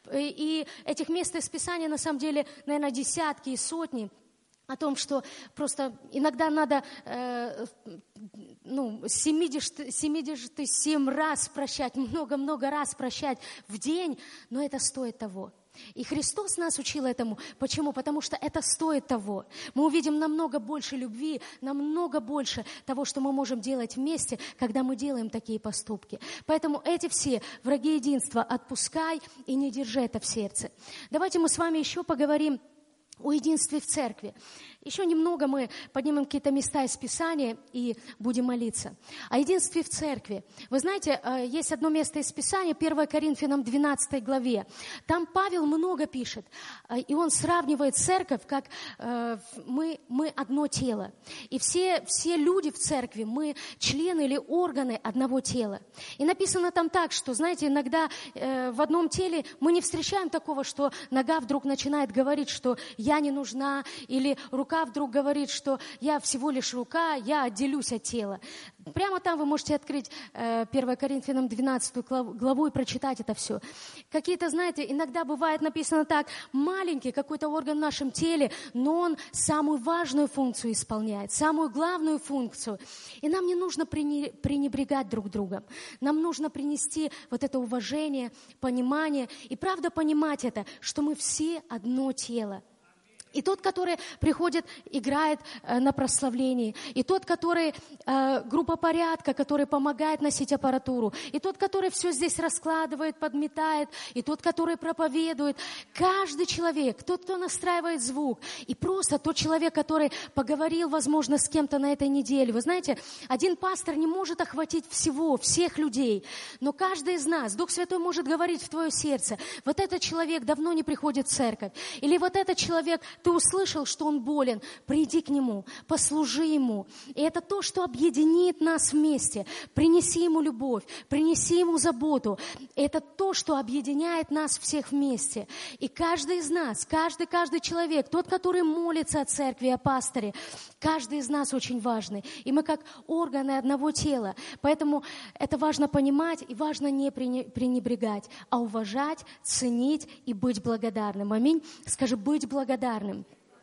S1: И этих мест из Писания, на самом деле, наверное, десятки и сотни. О том, что просто иногда надо э, ну, семьдесят, семьдесят семь раз прощать, много-много раз прощать в день, но это стоит того. И Христос нас учил этому. Почему? Потому что это стоит того. Мы увидим намного больше любви, намного больше того, что мы можем делать вместе, когда мы делаем такие поступки. Поэтому эти все враги единства отпускай и не держи это в сердце. Давайте мы с вами еще поговорим о единстве в церкви. Еще немного мы поднимем какие-то места из Писания и будем молиться. О единстве в церкви. Вы знаете, есть одно место из Писания, первое Коринфянам двенадцатой главе. Там Павел много пишет, и он сравнивает церковь, как мы, мы одно тело. И все, все люди в церкви, мы члены или органы одного тела. И написано там так, что, знаете, иногда в одном теле мы не встречаем такого, что нога вдруг начинает говорить, что я не нужна, или рука вдруг говорит, что я всего лишь рука, я отделюсь от тела. Прямо там вы можете открыть первое Коринфянам двенадцатую главу и прочитать это все. Какие-то, знаете, иногда бывает написано так, маленький какой-то орган в нашем теле, но он самую важную функцию исполняет, самую главную функцию. И нам не нужно пренебрегать друг другом. Нам нужно принести вот это уважение, понимание и правда понимать это, что мы все одно тело. И тот, который приходит, играет э, на прославлении, и тот, который э, группа порядка, который помогает носить аппаратуру, и тот, который все здесь раскладывает, подметает, и тот, который проповедует. Каждый человек, тот, кто настраивает звук, и просто тот человек, который поговорил, возможно, с кем-то на этой неделе. Вы знаете, один пастор не может охватить всего, всех людей, но каждый из нас, Дух Святой может говорить в твое сердце, вот этот человек давно не приходит в церковь, или вот этот человек, ты услышал, что он болен, приди к нему, послужи ему. И это то, что объединит нас вместе. Принеси ему любовь, принеси ему заботу. Это то, что объединяет нас всех вместе. И каждый из нас, каждый, каждый человек, тот, который молится о церкви, о пасторе, каждый из нас очень важный. И мы как органы одного тела. Поэтому это важно понимать и важно не пренебрегать, а уважать, ценить и быть благодарным. Аминь. Скажи, быть благодарным.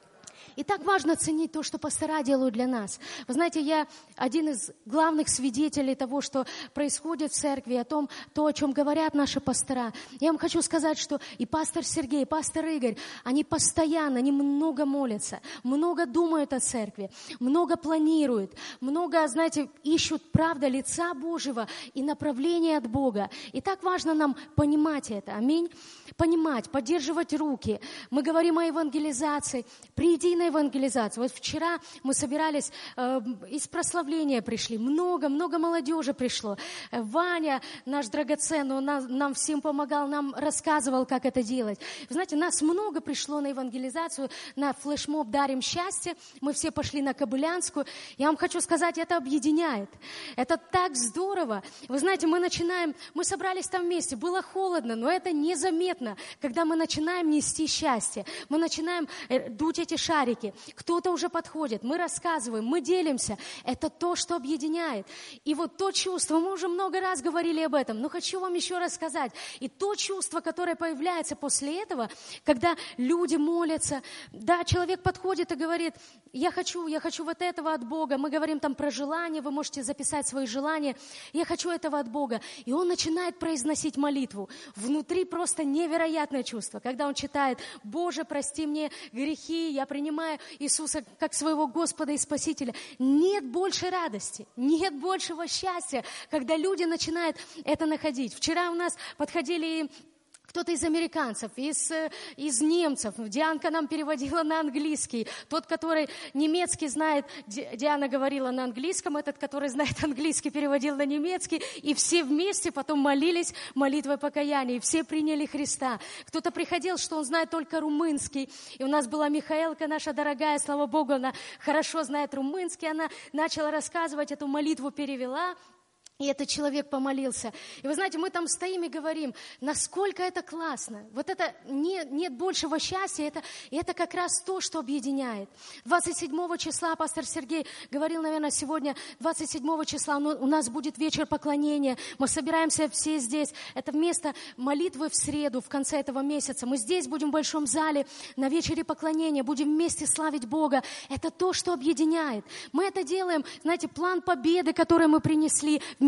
S1: И так важно ценить то, что пастора делают для нас. Вы знаете, я один из главных свидетелей того, что происходит в церкви, о том, то, о чем говорят наши пастора. Я вам хочу сказать, что и пастор Сергей, и пастор Игорь, они постоянно, они много молятся, много думают о церкви, много планируют, много, знаете, ищут, правда, лица Божьего и направления от Бога. И так важно нам понимать это. Аминь. Понимать, поддерживать руки. Мы говорим о евангелизации. Приди на евангелизацию. Вот вчера мы собирались, э, из прославления пришли. Много, много молодежи пришло. Ваня, наш драгоценный, он нам, нам всем помогал, нам рассказывал, как это делать. Вы знаете, нас много пришло на евангелизацию, на флешмоб «Дарим счастье». Мы все пошли на Кобылянскую. Я вам хочу сказать, это объединяет. Это так здорово. Вы знаете, мы начинаем, мы собрались там вместе. Было холодно, но это незаметно. Когда мы начинаем нести счастье, мы начинаем дуть эти шарики, кто-то уже подходит, мы рассказываем, мы делимся. Это то, что объединяет. И вот то чувство, мы уже много раз говорили об этом, но хочу вам еще раз сказать. И то чувство, которое появляется после этого, когда люди молятся, да, человек подходит и говорит, я хочу, я хочу вот этого от Бога. Мы говорим там про желания, вы можете записать свои желания. Я хочу этого от Бога. И он начинает произносить молитву. Внутри просто невероятное чувство, когда он читает, Боже, прости мне грехи, я принимаю Иисуса как своего Господа и Спасителя. Нет больше радости, нет большего счастья, когда люди начинают это находить. Вчера у нас подходили кто-то из американцев, из, из немцев. Дианка нам переводила на английский. Тот, который немецкий знает, Диана говорила на английском, этот, который знает английский, переводил на немецкий. И все вместе потом молились молитвой покаяния. И все приняли Христа. Кто-то приходил, что он знает только румынский. И у нас была Михаэлка, наша дорогая, слава Богу, она хорошо знает румынский. Она начала рассказывать, эту молитву перевела. И этот человек помолился. И вы знаете, мы там стоим и говорим, насколько это классно. Вот это не, нет большего счастья, это, и это как раз то, что объединяет. двадцать седьмого числа пастор Сергей говорил, наверное, сегодня, двадцать седьмого числа у нас будет вечер поклонения. Мы собираемся все здесь. Это вместо молитвы в среду, в конце этого месяца. Мы здесь будем в большом зале на вечере поклонения, будем вместе славить Бога. Это то, что объединяет. Мы это делаем, знаете, план победы, который мы принесли, вместе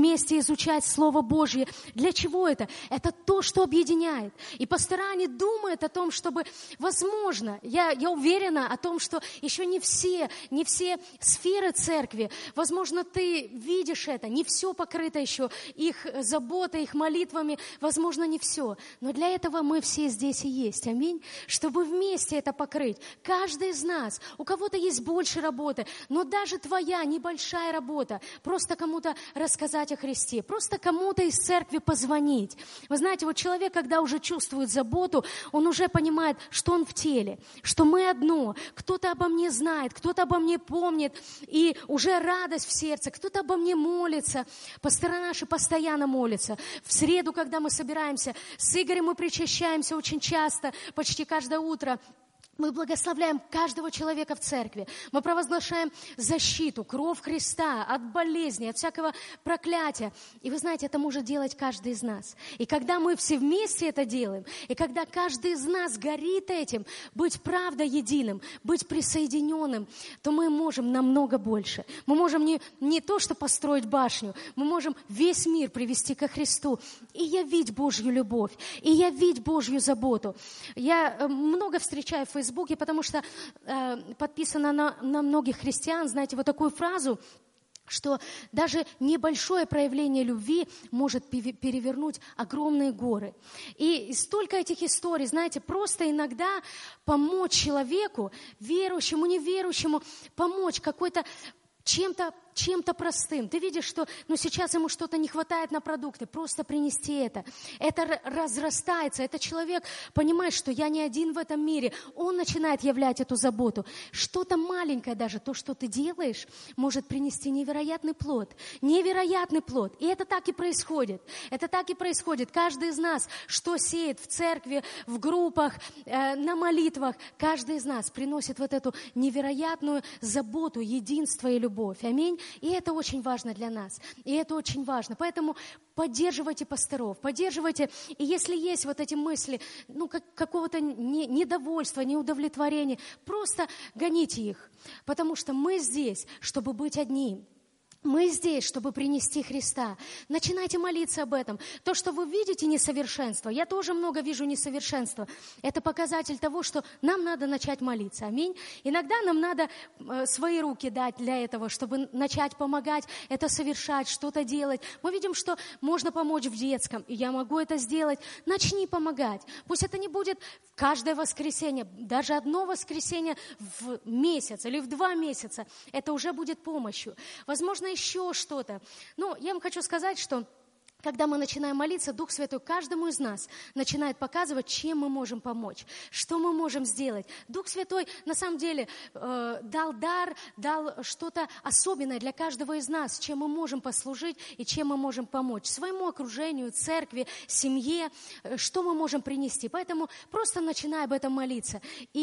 S1: вместе изучать Слово Божье. Для чего это? Это то, что объединяет. И пастора, они думают о том, чтобы, возможно, я, я уверена о том, что еще не все, не все сферы церкви, возможно, ты видишь это, не все покрыто еще их заботой, их молитвами, возможно, не все. Но для этого мы все здесь и есть. Аминь. Чтобы вместе это покрыть. Каждый из нас, у кого-то есть больше работы, но даже твоя небольшая работа, просто кому-то рассказать о Христе, просто кому-то из церкви позвонить. Вы знаете, вот человек, когда уже чувствует заботу, он уже понимает, что он в теле, что мы одно, кто-то обо мне знает, кто-то обо мне помнит, и уже радость в сердце, кто-то обо мне молится. Пастора наши постоянно молятся. В среду, когда мы собираемся, с Игорем мы причащаемся очень часто, почти каждое утро. Мы благословляем каждого человека в церкви. Мы провозглашаем защиту, кровь Христа от болезней, от всякого проклятия. И вы знаете, это может делать каждый из нас. И когда мы все вместе это делаем, и когда каждый из нас горит этим, быть правда единым, быть присоединенным, то мы можем намного больше. Мы можем не, не то, что построить башню, мы можем весь мир привести ко Христу и явить Божью любовь, и явить Божью заботу. Я много встречаю в Фейсбуке, Фейсбуке, потому что э, подписано на, на многих христиан, знаете, вот такую фразу, что даже небольшое проявление любви может перевернуть огромные горы. И столько этих историй, знаете, просто иногда помочь человеку, верующему, неверующему, помочь какой-то чем-то чем-то простым. Ты видишь, что ну, сейчас ему что-то не хватает на продукты. Просто принести это. Это разрастается. Этот человек понимает, что я не один в этом мире. Он начинает являть эту заботу. Что-то маленькое даже, то, что ты делаешь, может принести невероятный плод. Невероятный плод. И это так и происходит. Это так и происходит. Каждый из нас, что сеет в церкви, в группах, э, на молитвах, каждый из нас приносит вот эту невероятную заботу, единство и любовь. Аминь. И это очень важно для нас. И это очень важно. Поэтому поддерживайте пасторов, поддерживайте. И если есть вот эти мысли, ну, как, какого-то не, недовольства, неудовлетворения, просто гоните их. Потому что мы здесь, чтобы быть одним. Мы здесь, чтобы принести Христа. Начинайте молиться об этом. То, что вы видите несовершенство, я тоже много вижу несовершенства. Это показатель того, что нам надо начать молиться. Аминь. Иногда нам надо э, свои руки дать для этого, чтобы начать помогать, это совершать, что-то делать. Мы видим, что можно помочь в детском, и я могу это сделать. Начни помогать. Пусть это не будет каждое воскресенье, даже одно воскресенье в месяц или в два месяца. Это уже будет помощью. Возможно, еще что-то. Но я вам хочу сказать, что когда мы начинаем молиться, Дух Святой каждому из нас начинает показывать, чем мы можем помочь, что мы можем сделать. Дух Святой на самом деле э, дал дар, дал что-то особенное для каждого из нас, чем мы можем послужить и чем мы можем помочь своему окружению, церкви, семье, э, что мы можем принести. Поэтому просто начинай об этом молиться,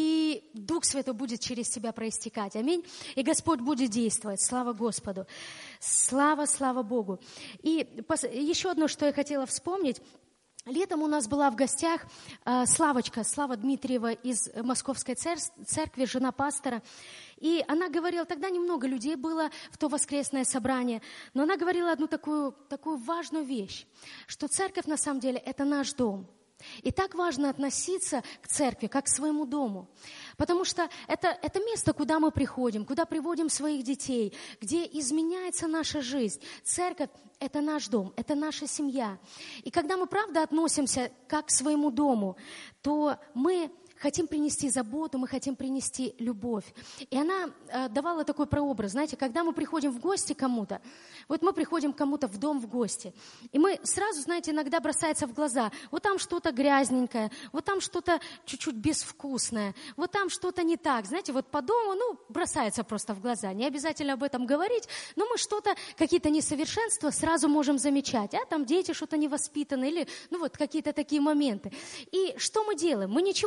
S1: и Дух Святой будет через тебя проистекать. Аминь. И Господь будет действовать. Слава Господу. Слава, слава Богу. И пос- еще одно, что я хотела вспомнить. Летом у нас была в гостях э, Славочка, Слава Дмитриева из Московской церкви, жена пастора. И она говорила, тогда немного людей было в то воскресное собрание, но она говорила одну такую, такую важную вещь, что церковь на самом деле это наш дом. И так важно относиться к церкви, как к своему дому. Потому что это, это место, куда мы приходим, куда приводим своих детей, где изменяется наша жизнь. Церковь – это наш дом, это наша семья. И когда мы правда относимся как к своему дому, то мы хотим принести заботу, мы хотим принести любовь. И она э, давала такой прообраз. Знаете, когда мы приходим в гости к кому-то, вот мы приходим к кому-то в дом в гости, и мы сразу, знаете, иногда бросается в глаза, вот там что-то грязненькое, вот там что-то чуть-чуть безвкусное, вот там что-то не так. Знаете, вот по дому, ну, бросается просто в глаза. Не обязательно об этом говорить, но мы что-то, какие-то несовершенства сразу можем замечать. А там дети что-то невоспитаны или, ну, вот какие-то такие моменты. И что мы делаем? Мы ничего не делаем.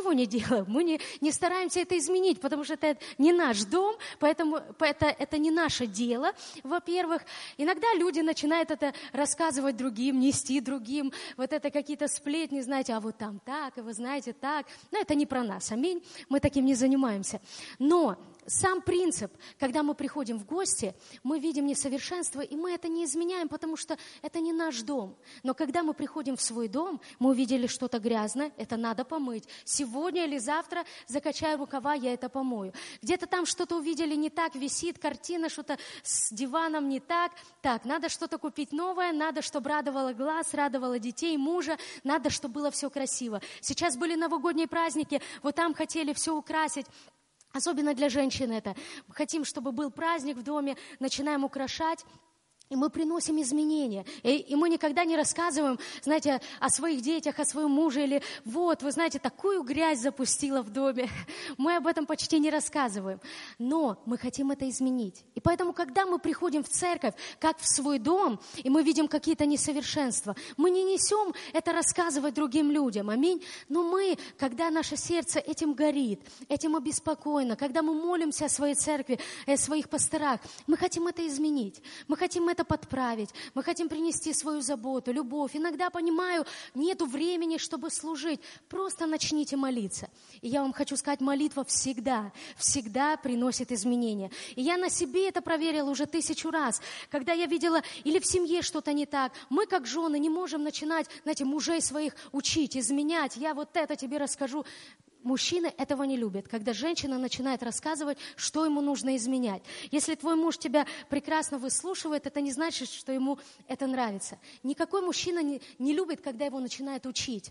S1: дело. Мы не, не стараемся это изменить, потому что это не наш дом, поэтому это, это не наше дело, во-первых. Иногда люди начинают это рассказывать другим, нести другим, вот это какие-то сплетни, знаете, а вот там так, и вы знаете так. Но это не про нас, аминь, мы таким не занимаемся. Но сам принцип, когда мы приходим в гости, мы видим несовершенство, и мы это не изменяем, потому что это не наш дом. Но когда мы приходим в свой дом, мы увидели что-то грязное, это надо помыть. Сегодня или завтра закачаю рукава, я это помою. Где-то там что-то увидели не так, висит картина, что-то с диваном не так. Так, надо что-то купить новое, надо, чтобы радовало глаз, радовало детей, мужа, надо, чтобы было все красиво. Сейчас были новогодние праздники, вот там хотели все украсить. Особенно для женщин это. Хотим, чтобы был праздник в доме, начинаем украшать. И мы приносим изменения. И, и мы никогда не рассказываем, знаете, о своих детях, о своем муже. Или вот, вы знаете, такую грязь запустила в доме. Мы об этом почти не рассказываем. Но мы хотим это изменить. И поэтому, когда мы приходим в церковь, как в свой дом, и мы видим какие-то несовершенства, мы не несем это рассказывать другим людям. Аминь. Но мы, когда наше сердце этим горит, этим обеспокоено, когда мы молимся о своей церкви, о своих пасторах, мы хотим это изменить. Мы хотим это это подправить. Мы хотим принести свою заботу, любовь. Иногда, понимаю, нету времени, чтобы служить. Просто начните молиться. И я вам хочу сказать, молитва всегда, всегда приносит изменения. И я на себе это проверила уже тысячу раз. Когда я видела, или в семье что-то не так, мы, как жены, не можем начинать, знаете, мужей своих учить, изменять. Я вот это тебе расскажу. Мужчины этого не любят, когда женщина начинает рассказывать, что ему нужно изменять. Если твой муж тебя прекрасно выслушивает, это не значит, что ему это нравится. Никакой мужчина не, не любит, когда его начинают учить.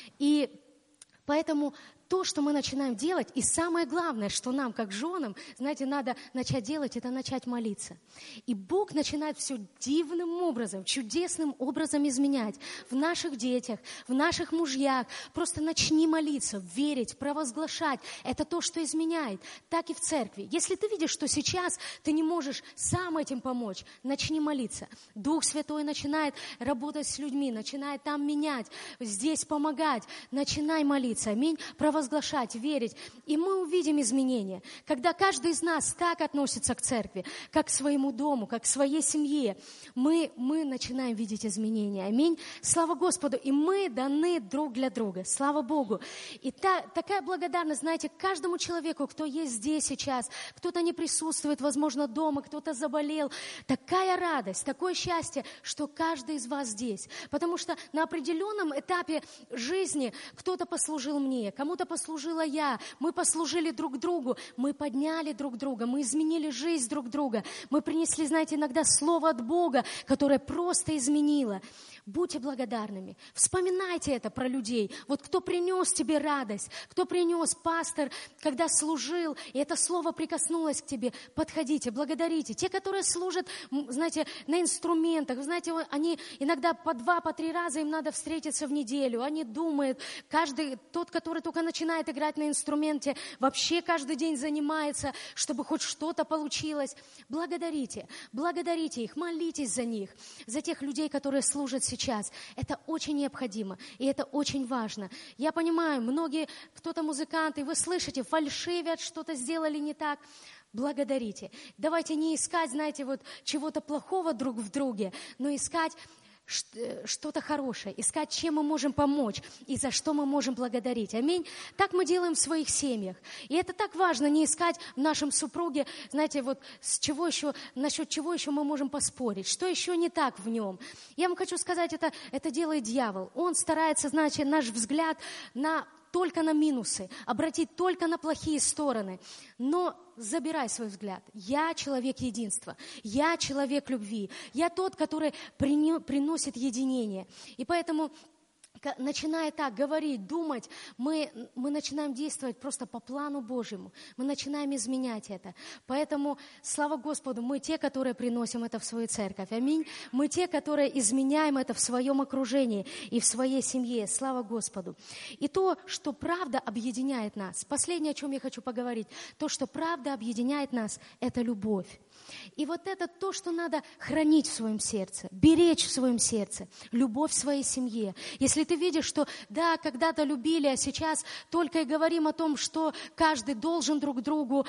S1: И поэтому то, что мы начинаем делать, и самое главное, что нам, как женам, знаете, надо начать делать, это начать молиться. И Бог начинает все дивным образом, чудесным образом изменять в наших детях, в наших мужьях. Просто начни молиться, верить, провозглашать. Это то, что изменяет. Так и в церкви. Если ты видишь, что сейчас ты не можешь сам этим помочь, начни молиться. Дух Святой начинает работать с людьми, начинает там менять, здесь помогать. Начинай молиться. Аминь. Провозглашать. Возглашать, верить, и мы увидим изменения. Когда каждый из нас так относится к церкви, как к своему дому, как к своей семье, мы, мы начинаем видеть изменения. Аминь. Слава Господу. И мы даны друг для друга. Слава Богу. И та, такая благодарность, знаете, каждому человеку, кто есть здесь сейчас, кто-то не присутствует, возможно, дома, кто-то заболел. Такая радость, такое счастье, что каждый из вас здесь. Потому что на определенном этапе жизни кто-то послужил мне, кому-то послужила я, мы послужили друг другу, мы подняли друг друга, мы изменили жизнь друг друга, мы принесли, знаете, иногда слово от Бога, которое просто изменило. Будьте благодарными. Вспоминайте это про людей. Вот кто принес тебе радость, кто принес, пастор, когда служил, и это слово прикоснулось к тебе, подходите, благодарите. Те, которые служат, знаете, на инструментах, вы знаете, они иногда по два, по три раза им надо встретиться в неделю, они думают, каждый, тот, который только начинает играть на инструменте, вообще каждый день занимается, чтобы хоть что-то получилось. Благодарите, благодарите их, молитесь за них, за тех людей, которые служат сейчас. Это очень необходимо, и это очень важно. Я понимаю, многие, кто-то музыканты, вы слышите, фальшивят, что-то сделали не так. Благодарите. Давайте не искать, знаете, вот чего-то плохого друг в друге, но искать что-то хорошее, искать, чем мы можем помочь и за что мы можем благодарить. Аминь. Так мы делаем в своих семьях. И это так важно, не искать в нашем супруге, знаете, вот с чего еще, насчет чего еще мы можем поспорить, что еще не так в нем. Я вам хочу сказать, это, это делает дьявол. Он старается, значит, наш взгляд на только на минусы, обратить только на плохие стороны. Но забирай свой взгляд. Я человек единства. Я человек любви. Я тот, который приносит единение. И поэтому, начиная так говорить, думать, мы, мы начинаем действовать просто по плану Божьему. Мы начинаем изменять это. Поэтому, слава Господу, мы те, которые приносим это в свою церковь. Аминь. Мы те, которые изменяем это в своем окружении и в своей семье. Слава Господу. И то, что правда объединяет нас. Последнее, о чем я хочу поговорить. То, что правда объединяет нас, это любовь. И вот это то, что надо хранить в своем сердце, беречь в своем сердце. Любовь в своей семье. Если ты ты видишь, что да, когда-то любили, а сейчас только и говорим о том, что каждый должен друг другу,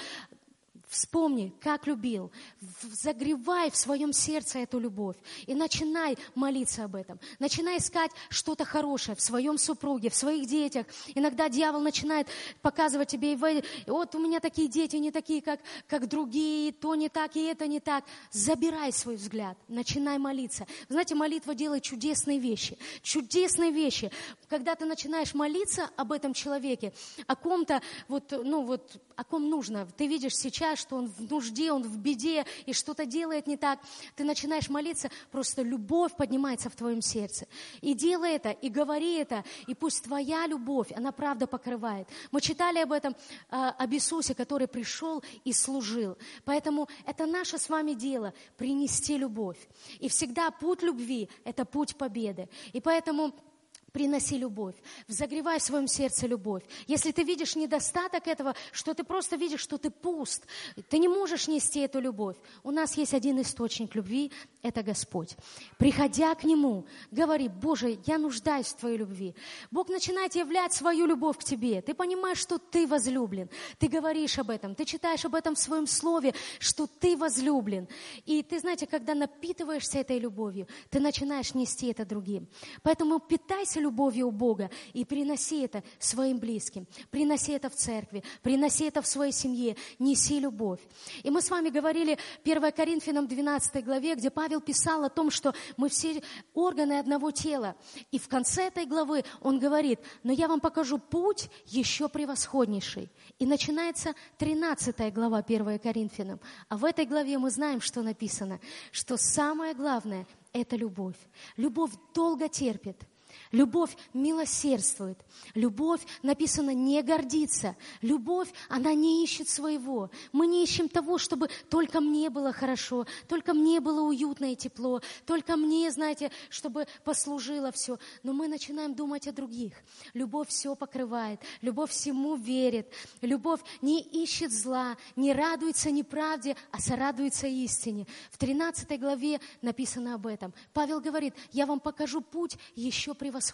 S1: вспомни, как любил, загревай в своем сердце эту любовь и начинай молиться об этом. Начинай искать что-то хорошее в своем супруге, в своих детях. Иногда дьявол начинает показывать тебе, вот у меня такие дети не такие, как, как другие, то не так, и это не так. Забирай свой взгляд, начинай молиться. Вы знаете, молитва делает чудесные вещи, чудесные вещи. Когда ты начинаешь молиться об этом человеке, о ком-то, вот, ну вот, о ком нужно, ты видишь сейчас, что он в нужде, он в беде и что-то делает не так, ты начинаешь молиться, просто любовь поднимается в твоем сердце. И делай это, и говори это, и пусть твоя любовь, она правда покрывает. Мы читали об этом, об Иисусе, который пришел и служил. Поэтому это наше с вами дело – принести любовь. И всегда путь любви – это путь победы. И поэтому приноси любовь, загревай в своем сердце любовь. Если ты видишь недостаток этого, что ты просто видишь, что ты пуст, ты не можешь нести эту любовь. У нас есть один источник любви – это Господь. Приходя к Нему, говори: Боже, я нуждаюсь в Твоей любви. Бог начинает являть свою любовь к тебе. Ты понимаешь, что ты возлюблен. Ты говоришь об этом, ты читаешь об этом в своем слове, что ты возлюблен. И ты, знаете, когда напитываешься этой любовью, ты начинаешь нести это другим. Поэтому питайся любовью у Бога и приноси это своим близким, приноси это в церкви, приноси это в своей семье, неси любовь. И мы с вами говорили в первое Коринфянам двенадцатой главе, где Павел писал о том, что мы все органы одного тела. И в конце этой главы он говорит: но я вам покажу путь еще превосходнейший. И начинается тринадцатая глава первое Коринфянам. А в этой главе мы знаем, что написано, что самое главное – это любовь. Любовь долго терпит. Любовь милосердствует. Любовь, написано, не гордится. Любовь, она не ищет своего. Мы не ищем того, чтобы только мне было хорошо, только мне было уютно и тепло, только мне, знаете, чтобы послужило все. Но мы начинаем думать о других. Любовь все покрывает, любовь всему верит. Любовь не ищет зла, не радуется неправде, а сорадуется истине. В тринадцатой главе написано об этом. Павел говорит: я вам покажу путь еще превосходнейший.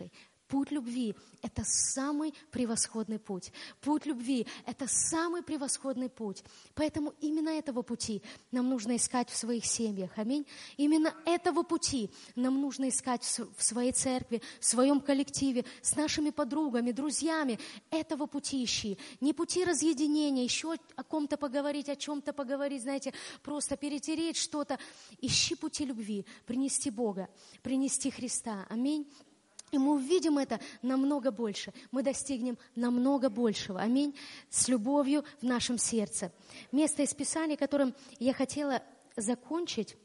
S1: Путь любви – это самый превосходный путь. Путь любви – это самый превосходный путь. Поэтому именно этого пути нам нужно искать в своих семьях. Аминь. Именно этого пути нам нужно искать в своей церкви, в своем коллективе, с нашими подругами, друзьями. Этого пути ищи. Не пути разъединения, еще о ком-то поговорить, о чем-то поговорить, знаете, просто перетереть что-то. Ищи пути любви, принести Бога, принести Христа. Аминь. И мы увидим это намного больше. Мы достигнем намного большего. Аминь. С любовью в нашем сердце. Место из Писания, которым я хотела закончить.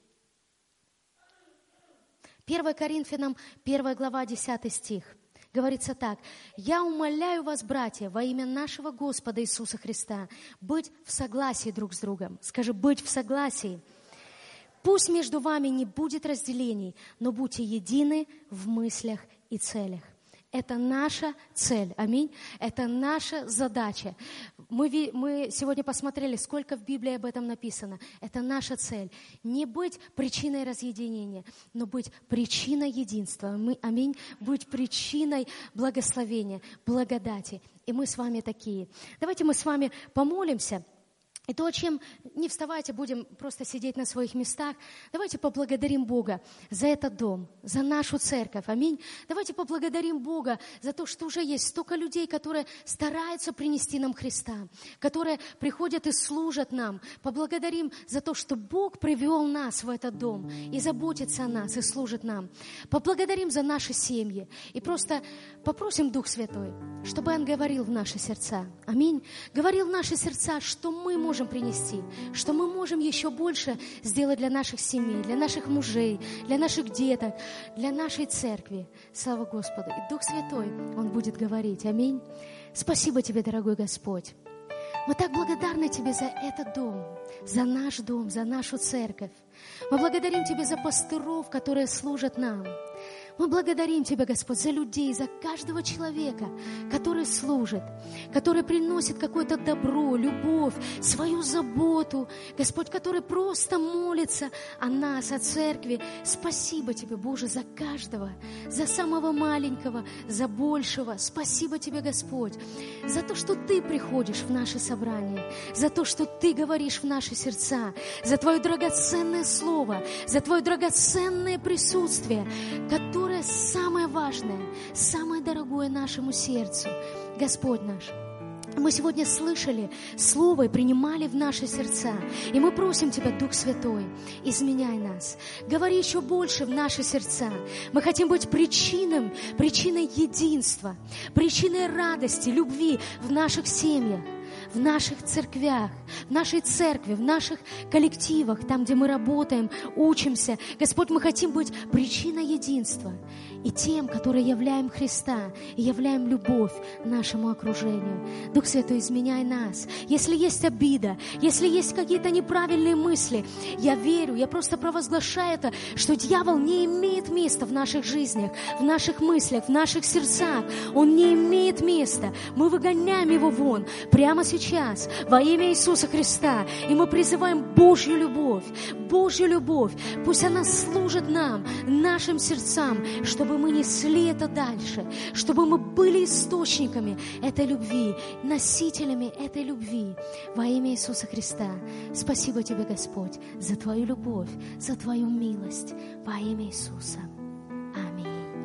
S1: первое Коринфянам, первая глава, десятый стих. Говорится так: «Я умоляю вас, братья, во имя нашего Господа Иисуса Христа, быть в согласии друг с другом». Скажи: быть в согласии. «Пусть между вами не будет разделений, но будьте едины в мыслях и целях». Это наша цель, аминь. Это наша задача. Мы, мы сегодня посмотрели, сколько в Библии об этом написано. Это наша цель. Не быть причиной разъединения, но быть причиной единства. Мы, аминь. Быть причиной благословения, благодати. И мы с вами такие. Давайте мы с вами помолимся. И то, чем не вставайте, будем просто сидеть на своих местах. Давайте поблагодарим Бога за этот дом, за нашу церковь. Аминь. Давайте поблагодарим Бога за то, что уже есть столько людей, которые стараются принести нам Христа, которые приходят и служат нам. Поблагодарим за то, что Бог привел нас в этот дом и заботится о нас, и служит нам. Поблагодарим за наши семьи. И просто попросим Дух Святой, чтобы Он говорил в наши сердца. Аминь. Говорил в наши сердца, что мы можем можем принести, что мы можем еще больше сделать для наших семей, для наших мужей, для наших деток, для нашей церкви. Слава Господу. И Дух Святой, Он будет говорить. Аминь. Спасибо Тебе, дорогой Господь. Мы так благодарны Тебе за этот дом, за наш дом, за нашу церковь. Мы благодарим Тебя за пастыров, которые служат нам. Мы благодарим Тебя, Господь, за людей, за каждого человека, который служит, который приносит какое-то добро, любовь, свою заботу. Господь, который просто молится о нас, о церкви. Спасибо Тебе, Боже, за каждого, за самого маленького, за большего. Спасибо Тебе, Господь, за то, что Ты приходишь в наши собрания, за то, что Ты говоришь в наши сердца, за Твое драгоценное Слово, за Твое драгоценное присутствие, которое самое важное, самое дорогое нашему сердцу. Господь наш, мы сегодня слышали Слово и принимали в наши сердца. И мы просим Тебя, Дух Святой, изменяй нас. Говори еще больше в наши сердца. Мы хотим быть причиной, причиной единства, причиной радости, любви в наших семьях, в наших церквях, в нашей церкви, в наших коллективах, там, где мы работаем, учимся. Господь, мы хотим быть причиной единства и тем, которые являем Христа и являем любовь нашему окружению. Дух Святой, изменяй нас. Если есть обида, если есть какие-то неправильные мысли, я верю, я просто провозглашаю это, что дьявол не имеет места в наших жизнях, в наших мыслях, в наших сердцах. Он не имеет места. Мы выгоняем его вон прямо сейчас во имя Иисуса Христа. И мы призываем Божью любовь, Божью любовь. Пусть она служит нам, нашим сердцам, чтобы мы несли это дальше, чтобы мы были источниками этой любви, носителями этой любви во имя Иисуса Христа. Спасибо Тебе, Господь, за Твою любовь, за Твою милость во имя Иисуса.